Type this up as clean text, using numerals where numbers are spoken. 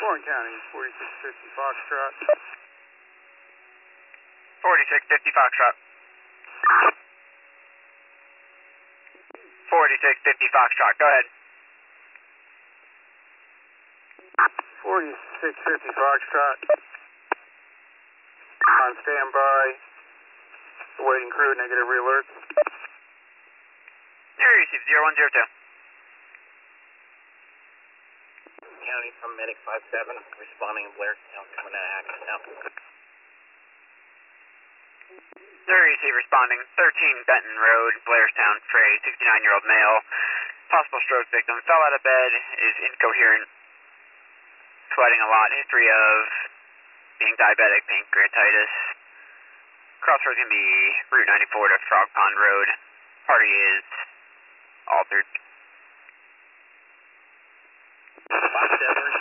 Warren County, 4650 Foxtrot. 4650 Foxtrot. 4650 Foxtrot, go ahead. 4650 Foxtrot. On standby. Awaiting crew, negative re-alert. You received 0102. County from Medic 57, responding Blairstown, coming to access now. Receive responding 13 Benton Road, Blairstown, Trey, 69-year-old male. Possible stroke victim, fell out of bed, is incoherent, sweating a lot, history of being diabetic, pancreatitis. Crossroads going to be Route 94 to Frog Pond Road. Party is altered. 57